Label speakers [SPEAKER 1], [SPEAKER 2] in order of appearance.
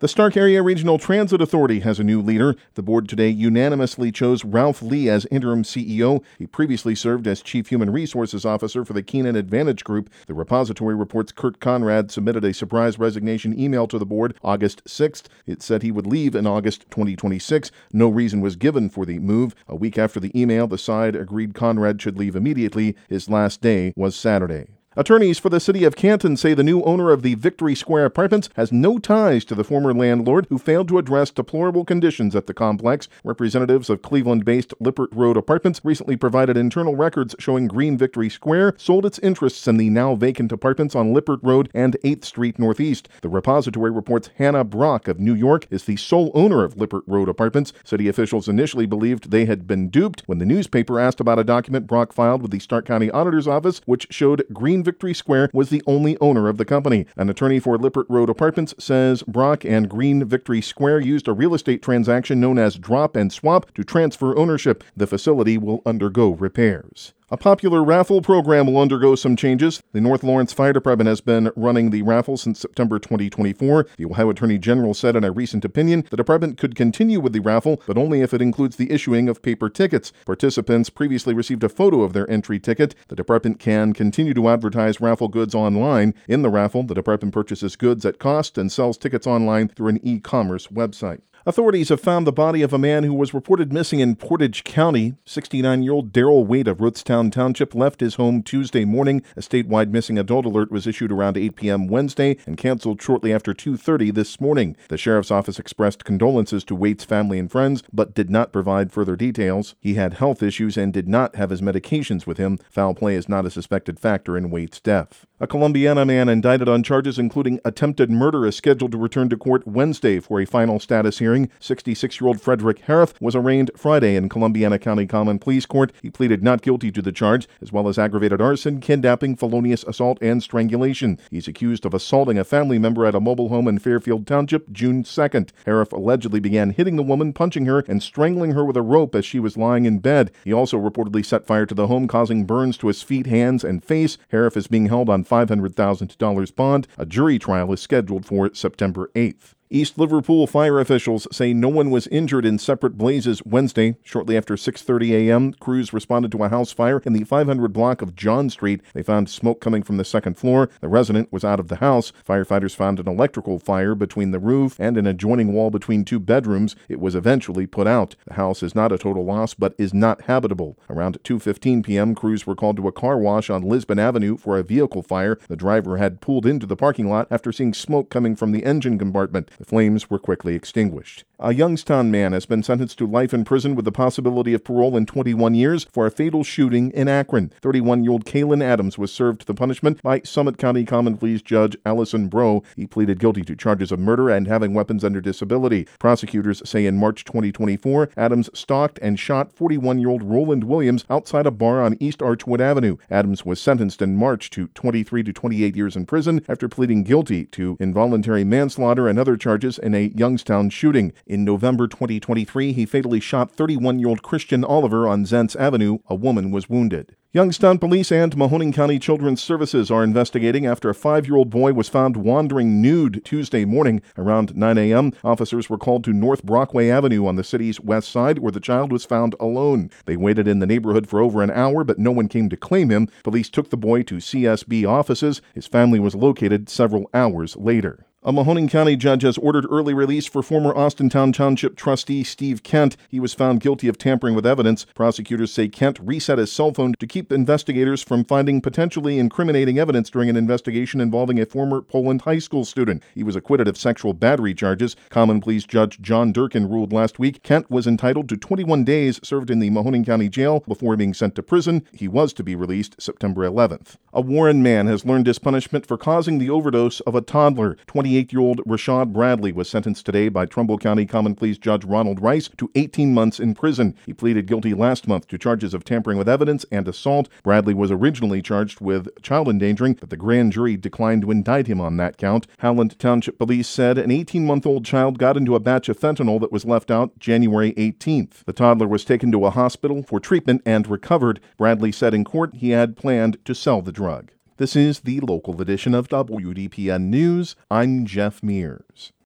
[SPEAKER 1] The Stark Area Regional Transit Authority has a new leader. The board today unanimously chose Ralph Lee as interim CEO. He previously served as Chief Human Resources Officer for the Keenan Advantage Group. The repository reports Kurt Conrad submitted a surprise resignation email to the board August 6th. It said he would leave in August 2026. No reason was given for the move. A week after the email, the side agreed Conrad should leave immediately. His last day was Saturday. Attorneys for the city of Canton say the new owner of the Victory Square Apartments has no ties to the former landlord who failed to address deplorable conditions at the complex. Representatives of Cleveland-based Lippert Road Apartments recently provided internal records showing Green Victory Square sold its interests in the now vacant apartments on Lippert Road and 8th Street Northeast. The repository reports Hannah Brock of New York is the sole owner of Lippert Road Apartments. City officials initially believed they had been duped when the newspaper asked about a document Brock filed with the Stark County Auditor's Office, which showed Green Victory Square was the only owner of the company. An attorney for Lippert Road Apartments says Brock and Green Victory Square used a real estate transaction known as drop and swap to transfer ownership. The facility will undergo repairs. A popular raffle program will undergo some changes. The North Lawrence Fire Department has been running the raffle since September 2024. The Ohio Attorney General said in a recent opinion the department could continue with the raffle, but only if it includes the issuing of paper tickets. Participants previously received a photo of their entry ticket. The department can continue to advertise raffle goods online. In the raffle, the department purchases goods at cost and sells tickets online through an e-commerce website. Authorities have found the body of a man who was reported missing in Portage County. 69-year-old Darrell Wade of Rootstown Township left his home Tuesday morning. A statewide missing adult alert was issued around 8 p.m. Wednesday and canceled shortly after 2:30 this morning. The sheriff's office expressed condolences to Wade's family and friends, but did not provide further details. He had health issues and did not have his medications with him. Foul play is not a suspected factor in Wade's death. A Columbiana man indicted on charges including attempted murder is scheduled to return to court Wednesday for a final status hearing. 66-year-old Frederick Harith was arraigned Friday in Columbiana County Common Pleas Court. He pleaded not guilty to the charge, as well as aggravated arson, kidnapping, felonious assault, and strangulation. He's accused of assaulting a family member at a mobile home in Fairfield Township June 2nd. Harith allegedly began hitting the woman, punching her, and strangling her with a rope as she was lying in bed. He also reportedly set fire to the home, causing burns to his feet, hands, and face. Harith is being held on $500,000 bond. A jury trial is scheduled for September 8th. East Liverpool fire officials say no one was injured in separate blazes Wednesday. Shortly after 6:30 a.m., crews responded to a house fire in the 500 block of John Street. They found smoke coming from the second floor. The resident was out of the house. Firefighters found an electrical fire between the roof and an adjoining wall between two bedrooms. It was eventually put out. The house is not a total loss, but is not habitable. Around 2:15 p.m., crews were called to a car wash on Lisbon Avenue for a vehicle fire. The driver had pulled into the parking lot after seeing smoke coming from the engine compartment. The flames were quickly extinguished. A Youngstown man has been sentenced to life in prison with the possibility of parole in 21 years for a fatal shooting in Akron. 31-year-old Kalen Adams was served the punishment by Summit County Common Pleas Judge Allison Bro. He pleaded guilty to charges of murder and having weapons under disability. Prosecutors say in March 2024, Adams stalked and shot 41-year-old Roland Williams outside a bar on East Archwood Avenue. Adams was sentenced in March to 23 to 28 years in prison after pleading guilty to involuntary manslaughter and other charges in a Youngstown shooting. In November 2023, he fatally shot 31-year-old Christian Oliver on Zentz Avenue. A woman was wounded. Youngstown Police and Mahoning County Children's Services are investigating after a 5-year-old boy was found wandering nude Tuesday morning. Around 9 a.m., officers were called to North Brockway Avenue on the city's west side, where the child was found alone. They waited in the neighborhood for over an hour, but no one came to claim him. Police took the boy to CSB offices. His family was located several hours later. A Mahoning County judge has ordered early release for former Austintown Township trustee Steve Kent. He was found guilty of tampering with evidence. Prosecutors say Kent reset his cell phone to keep investigators from finding potentially incriminating evidence during an investigation involving a former Poland high school student. He was acquitted of sexual battery charges. Common Pleas Judge John Durkin ruled last week Kent was entitled to 21 days served in the Mahoning County Jail before being sent to prison. He was to be released September 11th. A Warren man has learned his punishment for causing the overdose of a toddler. 28-year-old Rashad Bradley was sentenced today by Trumbull County Common Pleas Judge Ronald Rice to 18 months in prison. He pleaded guilty last month to charges of tampering with evidence and assault. Bradley was originally charged with child endangering, but the grand jury declined to indict him on that count. Howland Township Police said an 18-month-old child got into a batch of fentanyl that was left out January 18th. The toddler was taken to a hospital for treatment and recovered. Bradley said in court he had planned to sell the drug. This is the local edition of WDPN News. I'm Jeff Mears.